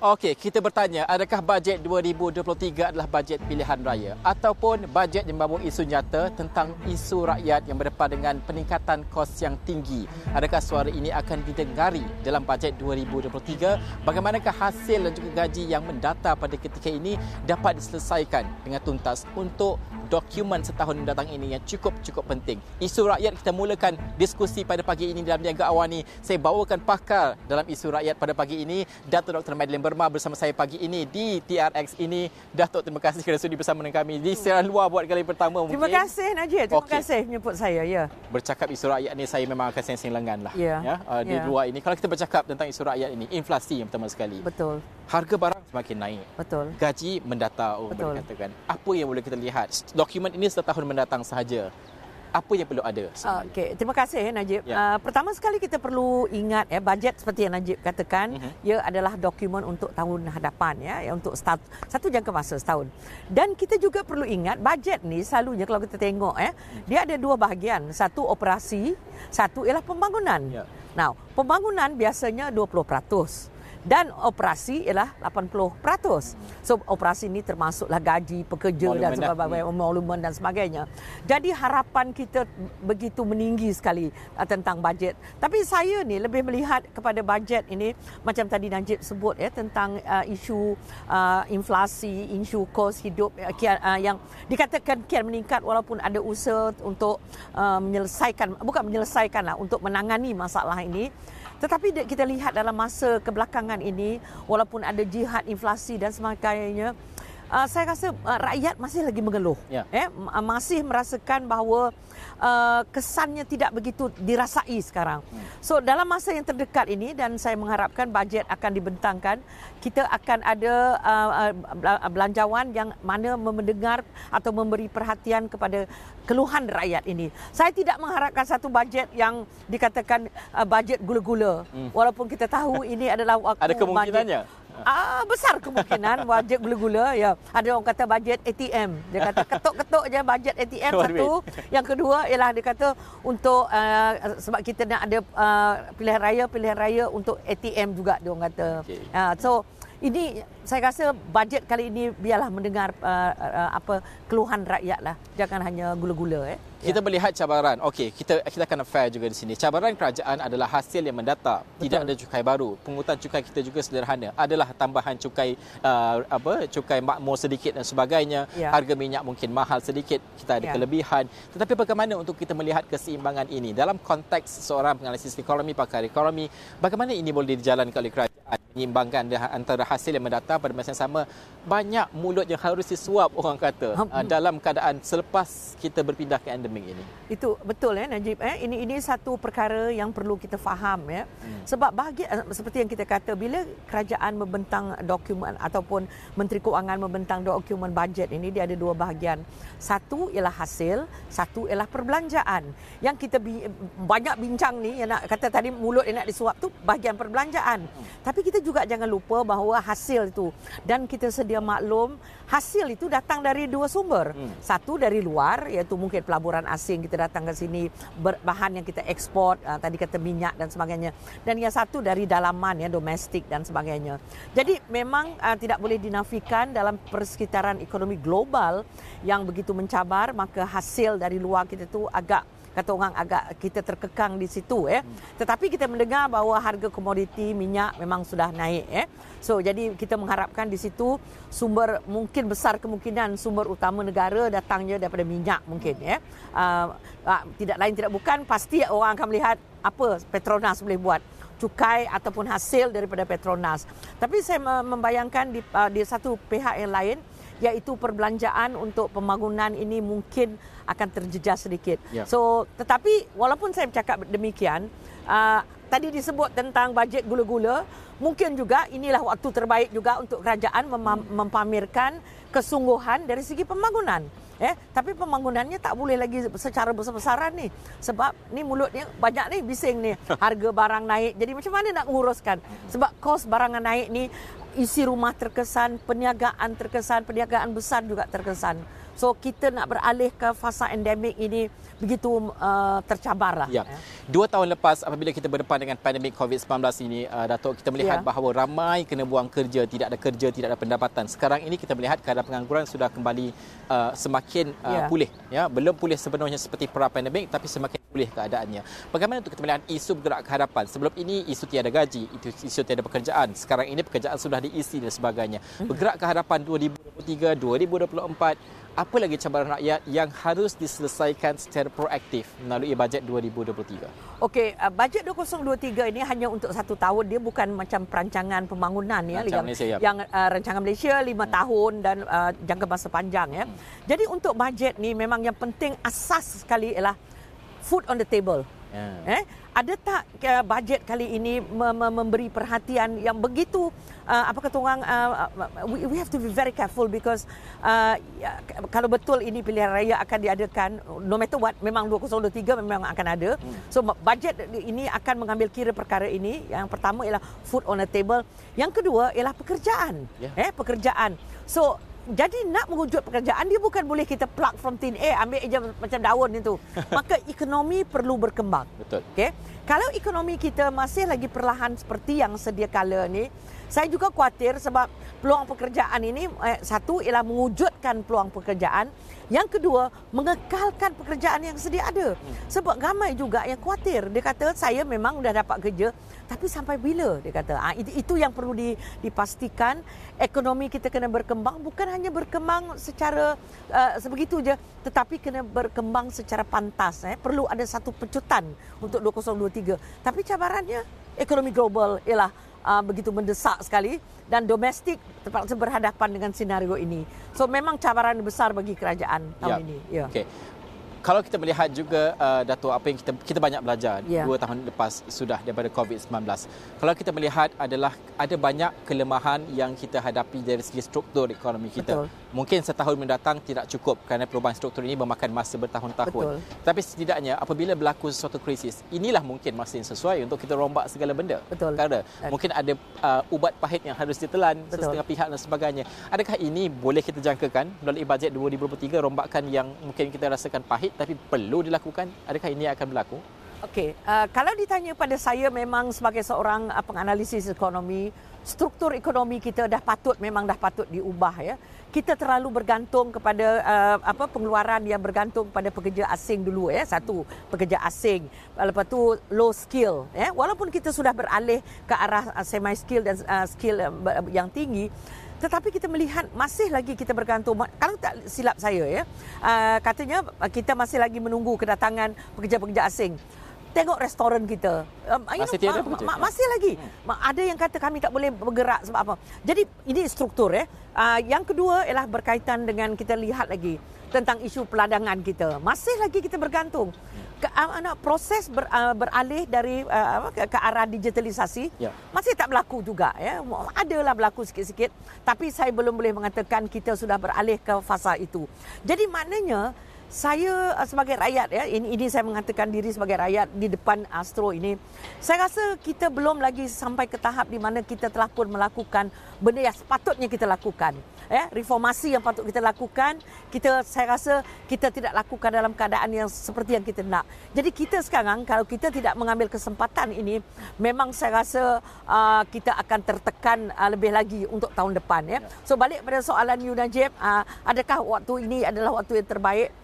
Okey, kita bertanya, adakah bajet 2023 adalah bajet pilihan raya ataupun bajet yang membawa isu nyata tentang isu rakyat yang berdepan dengan peningkatan kos yang tinggi? Adakah suara ini akan didengari dalam bajet 2023? Bagaimanakah hasil dan juga gaji yang mendata pada ketika ini dapat diselesaikan dengan tuntas untuk dokumen setahun mendatang ini yang cukup penting. Isu rakyat, kita mulakan diskusi pada pagi ini dalam Niaga Awani. Saya bawakan pakar dalam isu rakyat pada pagi ini, Datuk Dr. Madeline Burma bersama saya pagi ini di TRX ini. Datuk, terima kasih kerana sudi bersama dengan kami di siaran luar buat kali pertama mungkin. Terima kasih Najib, terima kasih menyebut saya. Ya. Bercakap isu rakyat ni saya memang akan seng-seng lengan lah. Di luar ini. Kalau kita bercakap tentang isu rakyat ini, inflasi yang pertama sekali. Betul. Harga barang semakin naik. Betul. Gaji mendata, orang boleh katakan. Apa yang boleh kita lihat? Dokumen ini setahun mendatang sahaja. Apa yang perlu ada? Okey, terima kasih Najib. Pertama sekali kita perlu ingat bajet seperti yang Najib katakan, ia adalah dokumen untuk tahun hadapan untuk satu jangka masa setahun. Dan kita juga perlu ingat bajet ni selalunya kalau kita tengok dia ada dua bahagian, satu operasi, satu ialah pembangunan. Now, pembangunan biasanya 20%. Dan operasi ialah 80%. So operasi ini termasuklah gaji pekerja dan sebagainya, monumen dan sebagainya. Jadi harapan kita begitu meninggi sekali tentang bajet. Tapi saya ni lebih melihat kepada bajet ini macam tadi Najib sebut tentang isu inflasi, isu kos hidup yang dikatakan kian meningkat walaupun ada usaha untuk untuk menangani masalah ini. Tetapi kita lihat dalam masa kebelakangan ini, walaupun ada jihad inflasi dan sebagainya, saya rasa rakyat masih lagi mengeluh. Masih merasakan bahawa kesannya tidak begitu dirasai sekarang. So dalam masa yang terdekat ini, dan saya mengharapkan bajet akan dibentangkan, kita akan ada belanjawan yang mana mendengar atau memberi perhatian kepada keluhan rakyat ini. Saya tidak mengharapkan satu bajet yang dikatakan bajet gula-gula. Walaupun kita tahu ini adalah waktu ada kemungkinannya. Besar kemungkinan bajet gula-gula. Ada orang kata bajet ATM. Dia kata ketuk-ketuk je bajet ATM satu. Yang kedua ialah dia kata untuk sebab kita nak ada pilihan raya untuk ATM juga dia orang kata. So ini saya rasa bajet kali ini biarlah mendengar keluhan rakyat lah. Jangan hanya gula-gula. Kita melihat cabaran. Okey, kita akan fair juga di sini. Cabaran kerajaan adalah hasil yang mendata. Tidak ada cukai baru. Pungutan cukai kita juga sederhana. Adalah tambahan cukai cukai makmur sedikit dan sebagainya. Harga minyak mungkin mahal sedikit. Kita ada kelebihan. Tetapi bagaimana untuk kita melihat keseimbangan ini dalam konteks seorang penganalisis ekonomi, pakar ekonomi, bagaimana ini boleh dijalankan oleh kerajaan menyeimbangkan antara hasil yang mendata pada masa yang sama, banyak mulut yang harus disuap orang kata dalam keadaan selepas kita berpindah ke endemik ini. Itu betul Najib. Ini satu perkara yang perlu kita faham Sebab seperti yang kita kata, bila kerajaan membentang dokumen ataupun Menteri Kewangan membentang dokumen bajet ini, dia ada dua bahagian. Satu ialah hasil, satu ialah perbelanjaan. Yang kita banyak bincang ni, yang nak kata tadi mulut yang nak disuap tu bahagian perbelanjaan. Tapi kita juga jangan lupa bahawa hasil itu, dan kita sedia maklum hasil itu datang dari dua sumber. Satu dari luar, iaitu mungkin pelaburan asing, kita datang ke sini, bahan yang kita ekspor, tadi kata minyak dan sebagainya. Dan yang satu dari dalaman, domestik dan sebagainya. Jadi memang tidak boleh dinafikan dalam persekitaran ekonomi global yang begitu mencabar, maka hasil dari luar kita tu agak kita terkekang di situ Tetapi kita mendengar bahawa harga komoditi minyak memang sudah naik So jadi kita mengharapkan di situ sumber, mungkin besar kemungkinan sumber utama negara datangnya daripada minyak mungkin tidak lain tidak bukan, pasti orang akan melihat apa Petronas boleh buat, cukai ataupun hasil daripada Petronas. Tapi saya membayangkan di satu pihak yang lain, iaitu perbelanjaan untuk pembangunan ini mungkin akan terjejas sedikit. So, tetapi walaupun saya bercakap demikian, tadi disebut tentang bajet gula-gula, mungkin juga inilah waktu terbaik juga untuk kerajaan mempamerkan kesungguhan dari segi pembangunan. Tapi pembangunannya tak boleh lagi secara besar-besaran ni. Sebab ni mulutnya banyak ni bising ni. Harga barang naik. Jadi macam mana nak menguruskan? Sebab kos barangan naik ni, isi rumah terkesan, perniagaan terkesan, perniagaan besar juga terkesan. So kita nak beralih ke fasa endemik ini begitu tercabar lah. Ya. 2 tahun lepas apabila kita berdepan dengan pandemik COVID-19 ini, Datuk, kita melihat bahawa ramai kena buang kerja, tidak ada kerja, tidak ada pendapatan. Sekarang ini kita melihat keadaan pengangguran sudah kembali semakin pulih. Ya. Belum pulih sepenuhnya seperti pra-pandemik, tapi semakin pulih keadaannya. Bagaimana untuk kita melihat isu bergerak ke hadapan? Sebelum ini isu tiada gaji, isu tiada pekerjaan. Sekarang ini pekerjaan sudah diisi dan sebagainya. Bergerak ke hadapan 2023, 2024, apa lagi cabaran rakyat yang harus diselesaikan secara proaktif melalui bajet 2023? Okey, bajet 2023 ini hanya untuk 1 tahun. Dia bukan macam perancangan pembangunan yang rancangan Malaysia 5 tahun dan jangka masa panjang ya. Jadi untuk bajet ni memang yang penting asas sekali ialah food on the table. Ada tak bajet kali ini memberi perhatian yang begitu apa kata orang, we have to be very careful because kalau betul ini pilihan raya akan diadakan, no matter what, memang 2023 memang akan ada. So bajet ini akan mengambil kira perkara ini. Yang pertama ialah food on the table, yang kedua ialah pekerjaan. Pekerjaan. So jadi nak mewujud pekerjaan, dia bukan boleh kita plug from thin air, ambil je macam daun itu. Maka ekonomi perlu berkembang. Betul. Okay? Kalau ekonomi kita masih lagi perlahan seperti yang sedia kala ni, saya juga khawatir sebab peluang pekerjaan ini, satu ialah mewujudkan peluang pekerjaan, yang kedua mengekalkan pekerjaan yang sedia ada. Sebab ramai juga yang khawatir. Dia kata saya memang dah dapat kerja, tapi sampai bila? Dia kata itu yang perlu dipastikan. Ekonomi kita kena berkembang, bukan hanya berkembang secara sebegitu je, tetapi kena berkembang secara pantas. Perlu ada satu pecutan untuk 2023. Tapi cabarannya ekonomi global ialah begitu mendesak sekali dan domestik terpaksa berhadapan dengan senario ini. So memang cabaran besar bagi kerajaan tahun ini. Ya. Okay. Kalau kita melihat juga Dato', apa yang kita banyak belajar 2 tahun lepas sudah daripada COVID-19. Kalau kita melihat adalah ada banyak kelemahan yang kita hadapi dari segi struktur ekonomi kita. Betul. Mungkin setahun mendatang tidak cukup kerana perubahan struktur ini memakan masa bertahun-tahun. Tapi setidaknya apabila berlaku sesuatu krisis, inilah mungkin masa yang sesuai untuk kita rombak segala benda. Betul. Kerana mungkin ada ubat pahit yang harus ditelan setengah pihak dan sebagainya. Adakah ini boleh kita jangkakan melalui bajet 2023, rombakan yang mungkin kita rasakan pahit tapi perlu dilakukan? Adakah ini akan berlaku? Okey, kalau ditanya pada saya, memang sebagai seorang penganalisis ekonomi, struktur ekonomi kita dah patut diubah ya. Kita terlalu bergantung kepada pengeluaran yang bergantung pada pekerja asing dulu ya. Satu, pekerja asing. Lepas tu low skill ya. Walaupun kita sudah beralih ke arah semi skill dan skill yang tinggi, tetapi kita melihat masih lagi kita bergantung. Kalau tak silap saya ya, katanya kita masih lagi menunggu kedatangan pekerja-pekerja asing. Tengok restoran kita, masih lagi. Ada yang kata kami tak boleh bergerak sebab apa. Jadi ini struktur ya. Yang kedua ialah berkaitan dengan kita lihat lagi tentang isu peladangan kita. Masih lagi kita bergantung. Proses beralih dari ke arah digitalisasi masih tak berlaku juga ya. Adalah berlaku sikit-sikit, tapi saya belum boleh mengatakan kita sudah beralih ke fasa itu. Jadi maknanya saya sebagai rakyat ya, ini saya mengatakan diri sebagai rakyat di depan Astro ini, saya rasa kita belum lagi sampai ke tahap di mana kita telah pun melakukan benda yang sepatutnya kita lakukan. Reformasi yang patut kita lakukan, saya rasa kita tidak lakukan dalam keadaan yang seperti yang kita nak. Jadi kita sekarang, kalau kita tidak mengambil kesempatan ini, memang saya rasa kita akan tertekan lebih lagi untuk tahun depan ya. So balik pada soalan you Najib, adakah waktu ini adalah waktu yang terbaik?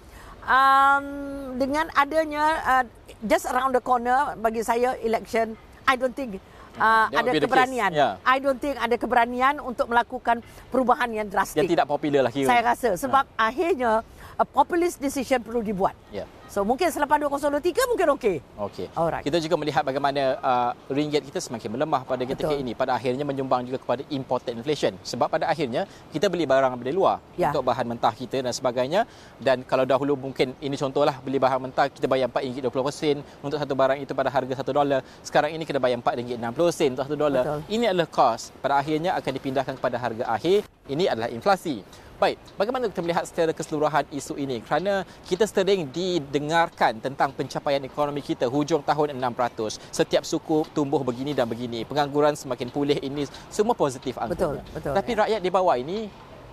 Dengan adanya just around the corner bagi saya election, I don't think ada keberanian. I don't think ada keberanian untuk melakukan perubahan yang drastik. Yang tidak popular lah kira. Saya rasa sebab akhirnya a populist decision perlu dibuat. So mungkin selepas 2023 mungkin okey. Alright. Kita juga melihat bagaimana ringgit kita semakin melemah pada ketika ini. Pada akhirnya menyumbang juga kepada imported inflation. Sebab pada akhirnya kita beli barang dari luar untuk bahan mentah kita dan sebagainya. Dan kalau dahulu mungkin ini contohlah, beli bahan mentah kita bayar RM4.20 untuk satu barang itu pada harga $1. Sekarang ini kita bayar RM4.60 untuk $1. Ini adalah kos. Pada akhirnya akan dipindahkan kepada harga akhir. Ini adalah inflasi. Baik, bagaimana kita melihat secara keseluruhan isu ini? Kerana kita sering didengarkan tentang pencapaian ekonomi kita hujung tahun 6%. Setiap suku tumbuh begini dan begini. Pengangguran semakin pulih, ini semua positif angkanya. Betul, tapi rakyat di bawah ini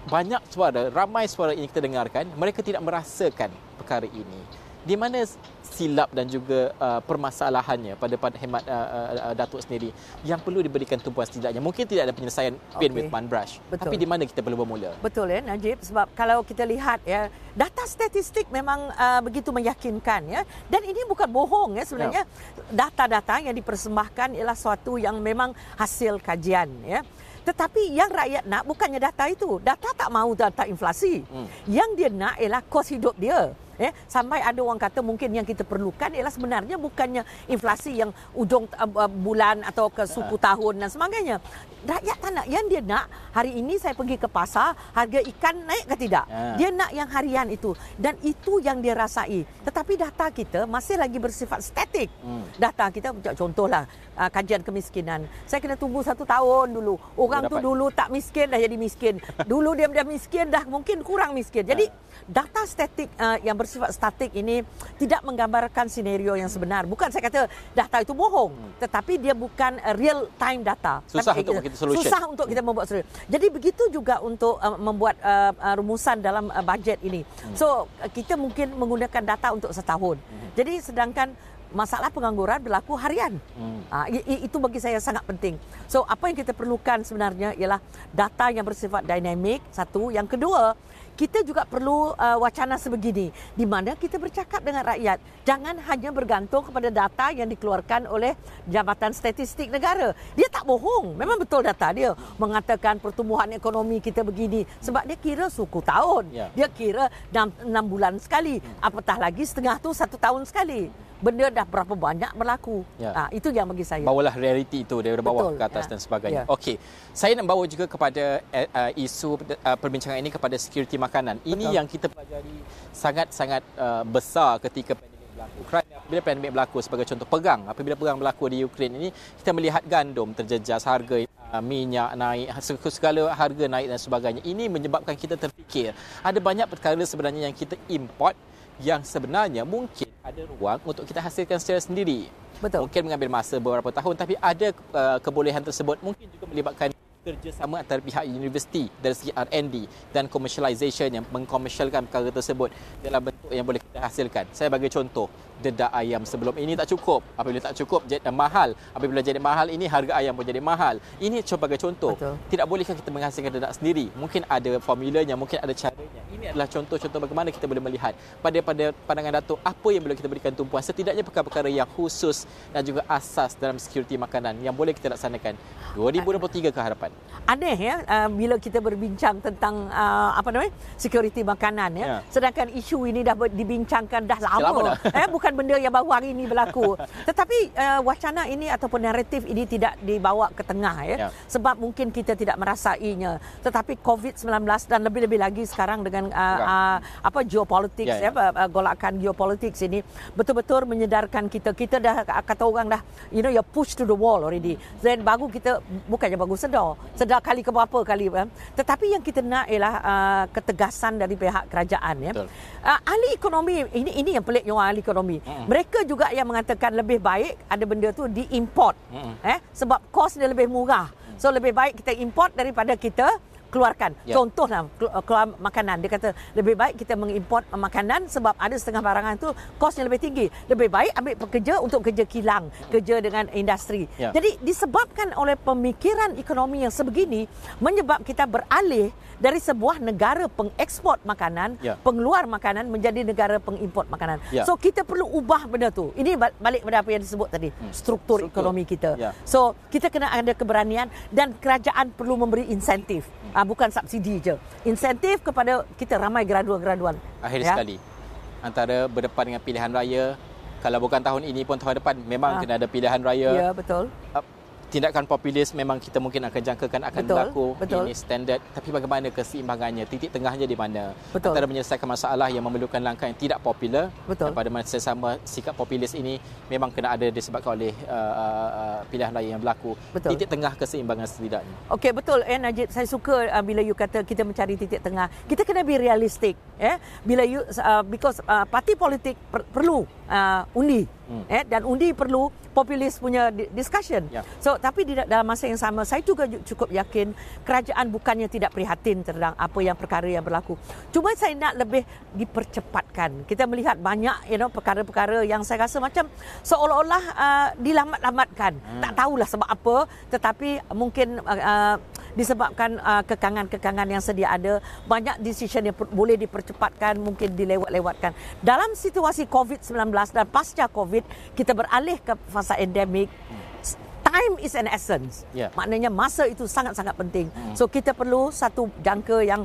banyak suara, ramai suara ini kita dengarkan, mereka tidak merasakan perkara ini. Di mana silap dan juga permasalahannya pada hemat Datuk sendiri yang perlu diberikan tumpuan setidaknya? Mungkin tidak ada penyelesaian paint with one brush. Betul. Tapi di mana kita perlu bermula? Betul ya Najib, sebab kalau kita lihat ya, data statistik memang begitu meyakinkan ya, dan ini bukan bohong ya sebenarnya. Data-data yang dipersembahkan ialah suatu yang memang hasil kajian ya. Tetapi yang rakyat nak bukannya data itu. Data tak mahu data inflasi. Yang dia nak ialah kos hidup dia. Sampai ada orang kata mungkin yang kita perlukan ialah sebenarnya bukannya inflasi yang ujung bulan atau ke suku tahun dan sebagainya. Rakyat tak nak. Yang dia nak, hari ini saya pergi ke pasar, harga ikan naik ke tidak? Dia nak yang harian itu. Dan itu yang dia rasai. Tetapi data kita masih lagi bersifat statik. Data kita, contohlah kajian kemiskinan. Saya kena tunggu 1 tahun dulu. Orang tu dulu tak miskin dah jadi miskin. Dulu dia miskin dah mungkin kurang miskin. Jadi data statik yang bersifat statik ini tidak menggambarkan senario yang sebenar. Bukan saya kata data itu bohong, tetapi dia bukan real time data. Susah untuk kita solution. Susah untuk kita membuat solution. Jadi begitu juga untuk membuat rumusan dalam bajet ini. So kita mungkin menggunakan data untuk setahun. Jadi sedangkan masalah pengangguran berlaku harian. Itu bagi saya sangat penting. So apa yang kita perlukan sebenarnya ialah data yang bersifat dinamik, satu. Yang kedua, kita juga perlu wacana sebegini di mana kita bercakap dengan rakyat. Jangan hanya bergantung kepada data yang dikeluarkan oleh Jabatan Statistik Negara. Dia tak bohong. Memang betul data dia mengatakan pertumbuhan ekonomi kita begini sebab dia kira suku tahun. Dia kira 6 bulan sekali. Apatah lagi setengah tu 1 tahun sekali. Benda dah berapa banyak berlaku. Itu yang bagi saya. Bawalah realiti itu dari bawah ke atas dan sebagainya. Okey. Saya nak bawa juga kepada isu perbincangan ini kepada security makanan. Ini yang kita pelajari sangat-sangat besar ketika pandemik berlaku. Kerana bila pandemik berlaku sebagai contoh apabila perang berlaku di Ukraine ini, kita melihat gandum terjejas, harga minyak naik, segala harga naik dan sebagainya. Ini menyebabkan kita terfikir ada banyak perkara sebenarnya yang kita import yang sebenarnya mungkin ada ruang untuk kita hasilkan secara sendiri. Betul. Mungkin mengambil masa beberapa tahun, tapi ada kebolehan tersebut mungkin juga melibatkan kerjasama antara pihak universiti dari segi R&D dan commercialization yang mengkomersialkan perkara tersebut dalam bentuk yang boleh kita hasilkan. Saya bagi contoh, dedak ayam sebelum ini tak cukup. Apabila tak cukup, jadi mahal. Apabila jadi mahal ini, harga ayam pun jadi mahal. Ini sebagai contoh. Betul. Tidak bolehkah kita menghasilkan dedak sendiri? Mungkin ada formulanya, mungkin ada caranya. Ini adalah contoh-contoh bagaimana kita boleh melihat pada pandangan Datuk apa yang boleh kita berikan tumpuan, setidaknya perkara-perkara yang khusus dan juga asas dalam security makanan yang boleh kita laksanakan 2023 ke hadapan. Aneh ya bila kita berbincang tentang security makanan ya. Sedangkan isu ini dah dibincangkan dah lama. Bukan benda yang baru hari ini berlaku. Tetapi wacana ini ataupun naratif ini tidak dibawa ke tengah ya. Sebab mungkin kita tidak merasainya. Tetapi COVID-19 dan lebih-lebih lagi sekarang dengan geopolitik golakan geopolitik ini betul-betul menyedarkan kita dah kata orang dah you're pushed to the wall already. Dan baru kita bukannya baru sedar kali ke berapa kali tetapi yang kita nak ialah ketegasan dari pihak kerajaan ya. Ahli ekonomi ini yang pelik yang ahli ekonomi. Mereka juga yang mengatakan lebih baik ada benda tu diimport sebab kos dia lebih murah. So lebih baik kita import daripada kita keluarkan. Contohlah keluar makanan. Dia kata lebih baik kita mengimport makanan sebab ada setengah barangan tu kosnya lebih tinggi. Lebih baik ambil pekerja untuk kerja kilang, kerja dengan industri. Jadi disebabkan oleh pemikiran ekonomi yang sebegini menyebab kita beralih dari sebuah negara pengeksport makanan, pengeluar makanan menjadi negara pengimport makanan. So kita perlu ubah benda tu. Ini balik pada apa yang disebut tadi, struktur ekonomi kita. So kita kena ada keberanian dan kerajaan perlu memberi insentif. Bukan subsidi je. Insentif kepada kita ramai graduan-graduan. Akhir sekali, antara berdepan dengan pilihan raya, kalau bukan tahun ini pun tahun depan memang kena ada pilihan raya. Ya, betul. Tindakan populis memang kita mungkin akan jangkakan akan berlaku. Ini standard. Tapi bagaimana keseimbangannya? Titik tengahnya di mana? Antara menyelesaikan masalah yang memerlukan langkah yang tidak popular dan pada masa sama sikap populis ini memang kena ada disebabkan oleh pilihan raya yang berlaku. Titik tengah keseimbangan setidaknya. Okey, betul. Najib, saya suka bila you kata kita mencari titik tengah. Kita kena be realistic. Bila you because parti politik perlu undi. Dan undi perlu populis punya discussion. So tapi dalam masa yang sama saya juga cukup yakin kerajaan bukannya tidak prihatin tentang apa yang perkara yang berlaku. Cuma saya nak lebih dipercepatkan. Kita melihat banyak perkara-perkara yang saya rasa macam seolah-olah dilambat-lambatkan. Tak tahulah sebab apa, tetapi mungkin disebabkan kekangan-kekangan yang sedia ada, banyak decision yang boleh dipercepatkan, mungkin dilewat-lewatkan. Dalam situasi COVID-19 dan pasca COVID, kita beralih ke fasa endemik. Time is an essence. Maknanya masa itu sangat-sangat penting. So kita perlu satu jangka yang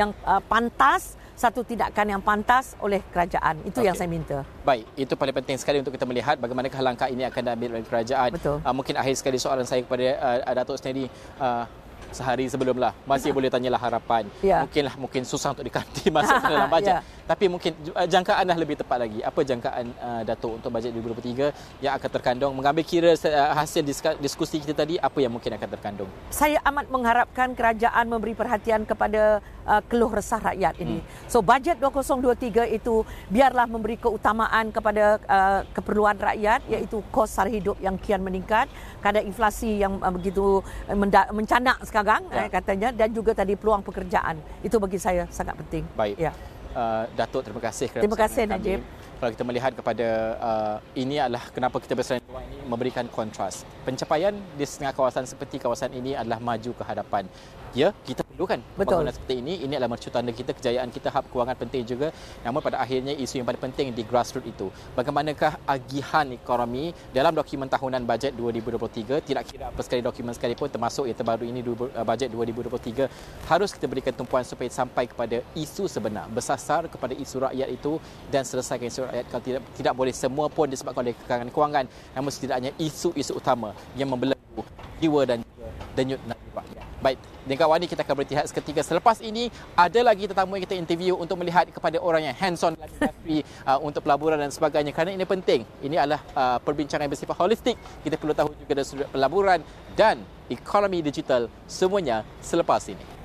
pantas, satu tindakan yang pantas oleh kerajaan. Itu yang saya minta. Baik, itu paling penting sekali untuk kita melihat bagaimanakah langkah ini akan diambil oleh kerajaan. Betul. Mungkin akhir sekali soalan saya kepada Datuk sendiri. Sehari sebelumlah masih boleh tanyalah harapan. Mungkin susah untuk dikanti masuk dalam bajet. Tapi mungkin jangkaan dah lebih tepat lagi. Apa jangkaan Datuk untuk bajet 2023 yang akan terkandung, mengambil kira hasil diskusi kita tadi, apa yang mungkin akan terkandung? Saya amat mengharapkan kerajaan memberi perhatian kepada keluh resah rakyat ini. So bajet 2023 itu biarlah memberi keutamaan kepada keperluan rakyat, iaitu kos sara hidup yang kian meningkat, kadar inflasi yang begitu mencanak sekarang katanya, dan juga tadi peluang pekerjaan. Itu bagi saya sangat penting. Baik. Datuk, terima kasih kerana terima kasih Najib. Kalau kita melihat kepada ini adalah kenapa kita bersama ini memberikan kontras. Pencapaian di setengah kawasan seperti kawasan ini adalah maju ke hadapan. Ya, kita perlukan bangunan seperti ini. Ini adalah mercu tanda kita, kejayaan kita, hab kewangan penting juga. Namun pada akhirnya isu yang paling penting di grassroots itu. Bagaimanakah agihan ekonomi dalam dokumen tahunan bajet 2023, tidak kira apa sekali dokumen sekalipun, termasuk yang terbaru ini bajet 2023, harus kita berikan tumpuan supaya sampai kepada isu sebenar, bersasar kepada isu rakyat itu dan selesaikan isu rakyat. Kalau tidak boleh semua pun disebabkan oleh kekangan kewangan, namun setidaknya isu-isu utama yang membelenggu jiwa dan denyut nadi rakyat. Baik, dengan kawan ini kita akan berhenti seketika. Selepas ini ada lagi tetamu yang kita interview untuk melihat kepada orang yang hands-on dalam industri untuk pelaburan dan sebagainya, kerana ini penting. Ini adalah perbincangan yang bersifat holistik. Kita perlu tahu juga dari sudut pelaburan dan ekonomi digital, semuanya selepas ini.